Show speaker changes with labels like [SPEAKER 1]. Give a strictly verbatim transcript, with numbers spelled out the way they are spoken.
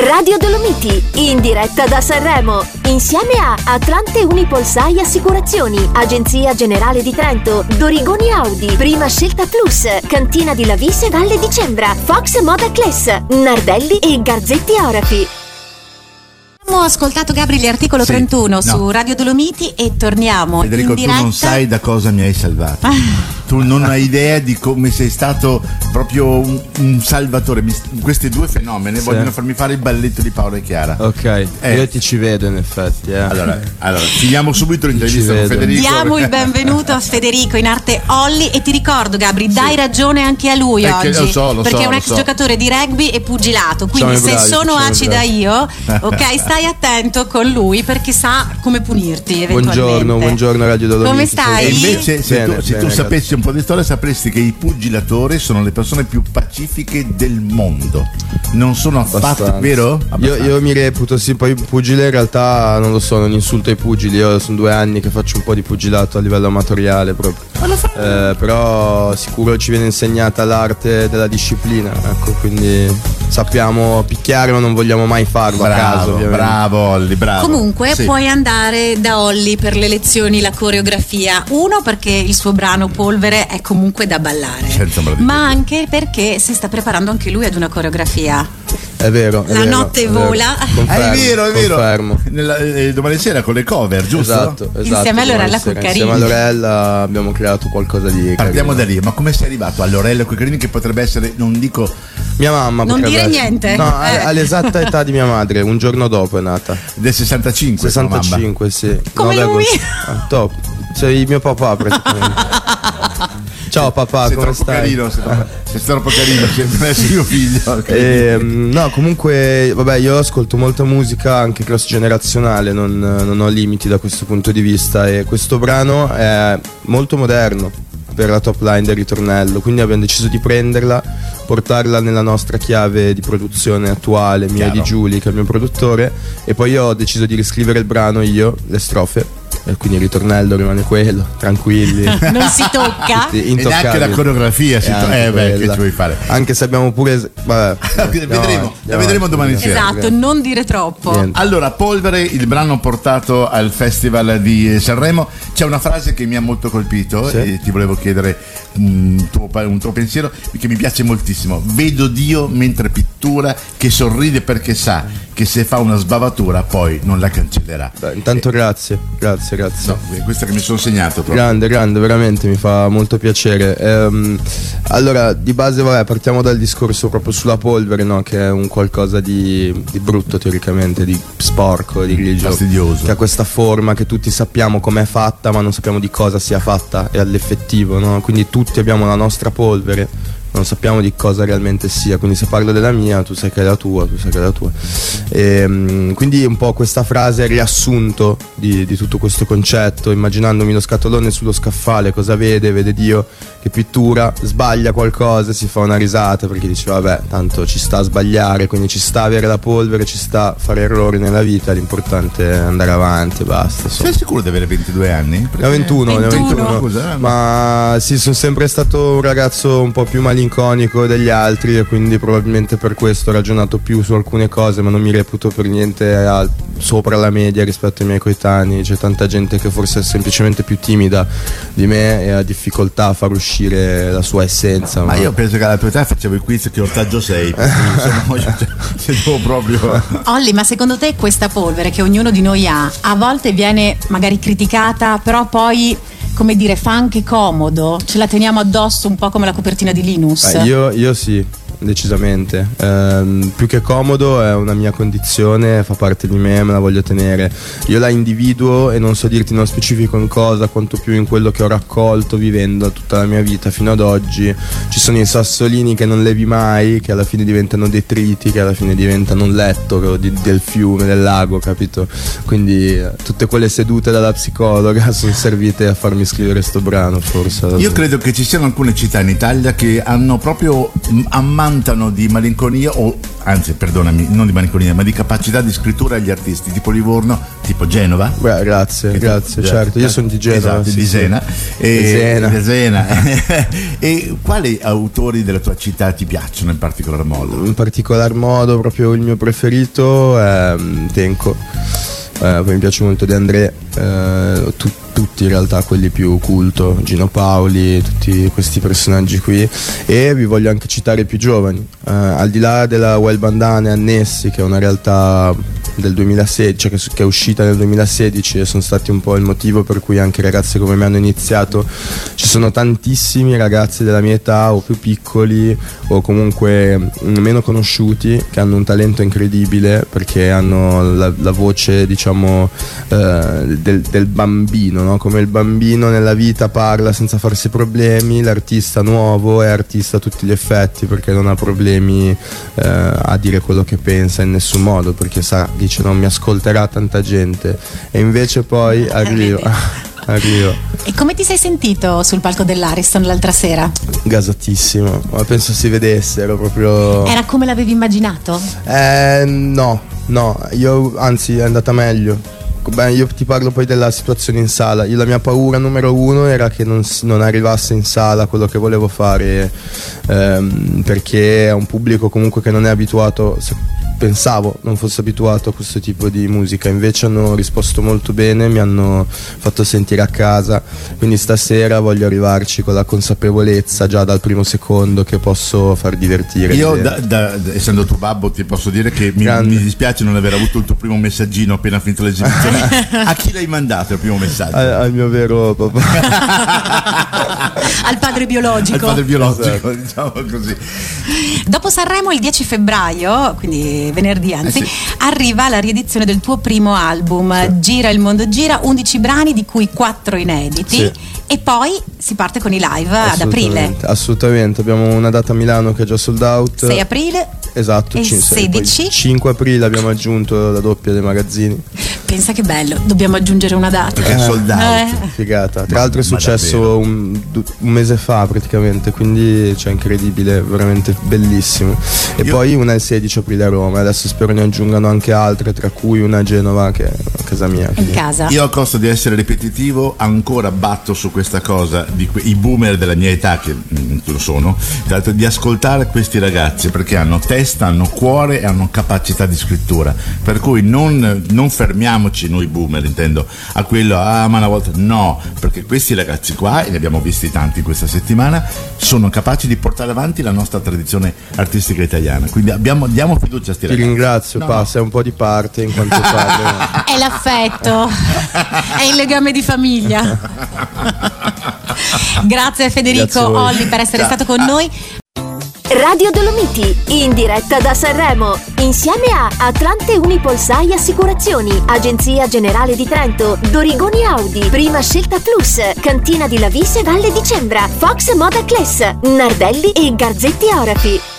[SPEAKER 1] Radio Dolomiti, in diretta da Sanremo, insieme a Atlante Unipolsai Assicurazioni, Agenzia Generale di Trento, Dorigoni Audi, Prima Scelta Plus, Cantina di Lavise Valle di Cembra, Fox Moda Class, Nardelli e Garzetti Orafi.
[SPEAKER 2] Abbiamo ascoltato, Gabri, l'articolo sì, trentuno no. su Radio Dolomiti e torniamo
[SPEAKER 3] Federico,
[SPEAKER 2] in diretta.
[SPEAKER 3] tu non sai da cosa mi hai salvato. Ah. Tu non hai idea di come sei stato proprio un, un salvatore. Questi due fenomeni sì. vogliono farmi fare il balletto di Paolo e Chiara.
[SPEAKER 4] Ok, eh. io ti ci vedo in effetti. Eh.
[SPEAKER 3] Allora, allora finiamo subito l'intervista con Federico.
[SPEAKER 2] Diamo il benvenuto a Federico, in arte Olli, e ti ricordo, Gabri, dai sì. ragione anche a lui
[SPEAKER 3] perché,
[SPEAKER 2] oggi,
[SPEAKER 3] lo so, lo
[SPEAKER 2] perché
[SPEAKER 3] so,
[SPEAKER 2] è un ex
[SPEAKER 3] so.
[SPEAKER 2] giocatore di rugby e pugilato. Quindi
[SPEAKER 4] siamo
[SPEAKER 2] se
[SPEAKER 4] bravi,
[SPEAKER 2] sono acida
[SPEAKER 4] bravi.
[SPEAKER 2] io, ok, stai attento con lui perché sa come punirti eventualmente.
[SPEAKER 4] Buongiorno, buongiorno Radio Dolomiti.
[SPEAKER 2] Come stai?
[SPEAKER 3] E invece se
[SPEAKER 4] bene,
[SPEAKER 3] tu, se
[SPEAKER 4] bene,
[SPEAKER 3] tu sapessi un po' di storia sapresti che i pugilatori sono le persone più pacifiche del mondo. Non sono affatto,
[SPEAKER 4] abbastanza.
[SPEAKER 3] Vero?
[SPEAKER 4] Io, io mi reputo sì, poi pugile in realtà non lo so, non insulto i pugili. Io sono due anni che faccio un po' di pugilato a livello amatoriale proprio. Eh, però sicuro ci viene insegnata l'arte della disciplina, ecco, quindi sappiamo picchiare ma non vogliamo mai farlo
[SPEAKER 3] bravo,
[SPEAKER 4] a caso, ovviamente.
[SPEAKER 3] Bravo Olli, bravo.
[SPEAKER 2] Comunque
[SPEAKER 3] sì.
[SPEAKER 2] puoi andare da Olli per le lezioni, la coreografia. Uno, perché il suo brano Polvere è comunque da ballare, ma anche perché si sta preparando anche lui ad una coreografia.
[SPEAKER 4] È vero, è
[SPEAKER 2] La
[SPEAKER 4] vero,
[SPEAKER 2] notte
[SPEAKER 4] è
[SPEAKER 2] vola.
[SPEAKER 4] Vero. Confermo,
[SPEAKER 3] è vero, è vero.
[SPEAKER 4] Confermo.
[SPEAKER 3] Nella, eh, domani sera con le cover, giusto?
[SPEAKER 4] Esatto, esatto.
[SPEAKER 2] Insieme a Lorella
[SPEAKER 4] sera,
[SPEAKER 2] Cuccarini.
[SPEAKER 4] Insieme a Lorella abbiamo creato qualcosa di
[SPEAKER 3] Partiamo
[SPEAKER 4] carino.
[SPEAKER 3] da lì, ma come sei arrivato a Lorella Cuccarini, che potrebbe essere, non dico
[SPEAKER 4] mia mamma,
[SPEAKER 2] non dire
[SPEAKER 4] essere.
[SPEAKER 2] niente.
[SPEAKER 4] No,
[SPEAKER 2] eh.
[SPEAKER 4] all'esatta età di mia madre, un giorno dopo è nata.
[SPEAKER 3] del sessantacinque.
[SPEAKER 4] sessantacinque, sì.
[SPEAKER 2] Come
[SPEAKER 4] nove
[SPEAKER 2] lui.
[SPEAKER 4] Ah, top. Sei mio papà praticamente. Ciao papà,
[SPEAKER 3] sei
[SPEAKER 4] come
[SPEAKER 3] troppo
[SPEAKER 4] stai?
[SPEAKER 3] carino, sei, sei troppo carino, non essere mio figlio.
[SPEAKER 4] E, no, comunque, vabbè, io ascolto molta musica anche cross generazionale, non, non ho limiti da questo punto di vista, e questo brano è molto moderno per la top line del ritornello, quindi abbiamo deciso di prenderla, portarla nella nostra chiave di produzione attuale, mia e di Giuli, che è il mio produttore, e poi io ho deciso di riscrivere il brano io, le strofe. E quindi il ritornello rimane quello, tranquilli.
[SPEAKER 2] Non si tocca.
[SPEAKER 3] E neanche la coreografia si to- eh beh, che ci vuoi fare?
[SPEAKER 4] Anche se abbiamo pure vabbè,
[SPEAKER 3] vedremo,
[SPEAKER 4] no,
[SPEAKER 3] la vedremo domani sera.
[SPEAKER 2] Esatto, non dire troppo.
[SPEAKER 4] Niente.
[SPEAKER 3] Allora, Polvere, il brano portato al Festival di Sanremo. C'è una frase che mi ha molto colpito, sì. e ti volevo chiedere un tuo, un tuo pensiero, che mi piace moltissimo. Vedo Dio mentre pittura, che sorride perché sa che se fa una sbavatura poi non la cancellerà.
[SPEAKER 4] Beh, intanto eh. grazie, grazie, grazie.
[SPEAKER 3] No, questo che mi sono segnato proprio.
[SPEAKER 4] Grande, grande, veramente mi fa molto piacere. Ehm, allora, di base, vabbè, partiamo dal discorso proprio sulla polvere, no? Che è un qualcosa di, di brutto teoricamente, di sporco, di grigio,
[SPEAKER 3] fastidioso,
[SPEAKER 4] che ha questa forma che tutti sappiamo com'è fatta, ma non sappiamo di cosa sia fatta e all'effettivo, no? Quindi tutti abbiamo la nostra polvere, non sappiamo di cosa realmente sia, quindi se parlo della mia, tu sai che è la tua, tu sai che è la tua. E, quindi un po' questa frase è riassunto di, di tutto questo concetto, immaginandomi lo scatolone sullo scaffale, cosa vede? Vede Dio che pittura, sbaglia qualcosa, si fa una risata perché dice vabbè, tanto ci sta a sbagliare, quindi ci sta avere la polvere, ci sta a fare errori nella vita, l'importante è andare avanti e basta. Insomma.
[SPEAKER 3] Sei sicuro di avere ventidue anni?
[SPEAKER 4] Ne ho ventuno, ne ho ventuno.
[SPEAKER 3] Scusa,
[SPEAKER 4] ma sì, sono sempre stato un ragazzo un po' più malinconico degli altri e quindi probabilmente per questo ho ragionato più su alcune cose, ma non mi reputo per niente al, sopra la media rispetto ai miei coetanei. C'è tanta gente che forse è semplicemente più timida di me e ha difficoltà a far uscire la sua essenza.
[SPEAKER 3] Ma, ma io penso che alla tua età facevo il quiz che ortaggio sei, no, se devo proprio.
[SPEAKER 2] Olli, ma secondo te questa polvere che ognuno di noi ha a volte viene magari criticata, però poi, come dire, fa anche comodo, ce la teniamo addosso un po' come la copertina di Linus?
[SPEAKER 4] Eh, io, io sì, decisamente. Ehm, più che comodo è una mia condizione, fa parte di me, me la voglio tenere. Io la individuo e non so dirti nello specifico in cosa, quanto più in quello che ho raccolto vivendo tutta la mia vita fino ad oggi. Ci sono i sassolini che non levi mai, che alla fine diventano detriti, che alla fine diventano un letto di, del fiume, del lago, capito? Quindi tutte quelle sedute dalla psicologa sono servite a farmi scrivere sto brano, forse.
[SPEAKER 3] Io credo che ci siano alcune città in Italia che hanno proprio ammazzato vantano di malinconia, o anzi perdonami, non di malinconia, ma di capacità di scrittura agli artisti, tipo Livorno, tipo Genova.
[SPEAKER 4] Beh, grazie, che grazie, tu, certo, io sono di Genova.
[SPEAKER 3] Esatto,
[SPEAKER 4] sì,
[SPEAKER 3] di Zena.
[SPEAKER 4] Sì.
[SPEAKER 3] E,
[SPEAKER 4] di Zena.
[SPEAKER 3] Di Zena. E quali autori della tua città ti piacciono in particolar modo?
[SPEAKER 4] In particolar modo proprio il mio preferito è Tenco. Eh, poi mi piace molto De André, eh, tu, tutti in realtà quelli più culto, Gino Paoli, tutti questi personaggi qui. E vi voglio anche citare i più giovani, eh, al di là della Wild Bandana e Annessi, che è una realtà del duemilasedici, cioè che, che è uscita nel duemilasedici e sono stati un po' il motivo per cui anche ragazzi come me hanno iniziato. Ci sono tantissimi ragazzi della mia età o più piccoli o comunque meno conosciuti che hanno un talento incredibile, perché hanno la, la voce, diciamo, eh, del, del bambino, no? Come il bambino nella vita parla senza farsi problemi, l'artista nuovo è artista a tutti gli effetti, perché non ha problemi eh, a dire quello che pensa in nessun modo, perché sa, dice non mi ascolterà tanta gente, e invece poi arriva arriva.
[SPEAKER 2] E come ti sei sentito sul palco dell'Ariston l'altra sera?
[SPEAKER 4] Gasatissimo, ma penso si vedesse, ero proprio...
[SPEAKER 2] Era come l'avevi immaginato?
[SPEAKER 4] Eh no, no, io anzi è andata meglio. Beh, io ti parlo poi della situazione in sala. Io, la mia paura numero uno era che non, non arrivasse in sala quello che volevo fare, ehm, perché è un pubblico comunque che non è abituato, pensavo non fosse abituato a questo tipo di musica, invece hanno risposto molto bene, mi hanno fatto sentire a casa, quindi stasera voglio arrivarci con la consapevolezza già dal primo secondo che posso far divertire.
[SPEAKER 3] Io da, da, essendo tuo babbo ti posso dire che mi, mi dispiace non aver avuto il tuo primo messaggino appena finito l'esibizione. A chi l'hai mandato il primo messaggio?
[SPEAKER 4] Al, al mio vero papà.
[SPEAKER 2] Al padre biologico.
[SPEAKER 3] Al padre biologico,
[SPEAKER 4] esatto.
[SPEAKER 3] Diciamo così.
[SPEAKER 2] Dopo Sanremo il dieci febbraio, quindi venerdì anzi,
[SPEAKER 3] eh sì.
[SPEAKER 2] arriva la riedizione del tuo primo album, sì. Gira il mondo gira, undici brani di cui quattro inediti, sì. E poi si parte con i live ad aprile.
[SPEAKER 4] Assolutamente, abbiamo una data a Milano che è già sold out.
[SPEAKER 2] sei aprile.
[SPEAKER 4] Esatto,
[SPEAKER 2] e
[SPEAKER 4] cin-
[SPEAKER 2] sedici.
[SPEAKER 4] cinque aprile abbiamo aggiunto la doppia dei magazzini.
[SPEAKER 2] Pensa che bello, dobbiamo aggiungere una data.
[SPEAKER 3] Perché è sold out.
[SPEAKER 2] Eh.
[SPEAKER 4] Figata. Tra l'altro è successo un, un mese fa praticamente, quindi cioè incredibile, veramente bellissimo. E Io... poi una il sedici aprile a Roma, adesso spero ne aggiungano anche altre, tra cui una a Genova che è a casa mia.
[SPEAKER 2] In casa.
[SPEAKER 3] Io, a costo di essere ripetitivo, ancora batto su questa cosa di que- i boomer della mia età, che mm, lo sono, tra l'altro, di ascoltare questi ragazzi, perché hanno testa, hanno cuore e hanno capacità di scrittura, per cui non, non fermiamoci noi boomer, intendo, a quello, ah ma una volta, no, perché questi ragazzi qua, e ne abbiamo visti tanti questa settimana, sono capaci di portare avanti la nostra tradizione artistica italiana, quindi abbiamo, diamo fiducia a sti
[SPEAKER 4] Ti
[SPEAKER 3] ragazzi.
[SPEAKER 4] ringrazio,
[SPEAKER 3] no.
[SPEAKER 4] Pa, sei un po' di parte in quanto padre.
[SPEAKER 2] È l'affetto, è il legame di famiglia. Grazie Federico
[SPEAKER 4] Grazie
[SPEAKER 2] Olli per essere
[SPEAKER 3] Ciao.
[SPEAKER 2] stato con noi.
[SPEAKER 1] Radio Dolomiti, in diretta da Sanremo, insieme a Atlante Unipolsai Assicurazioni, Agenzia Generale di Trento, Dorigoni Audi, Prima Scelta Plus, Cantina di Lavise Valle di Cembra, Fox Moda Class, Nardelli e Garzetti Orafi.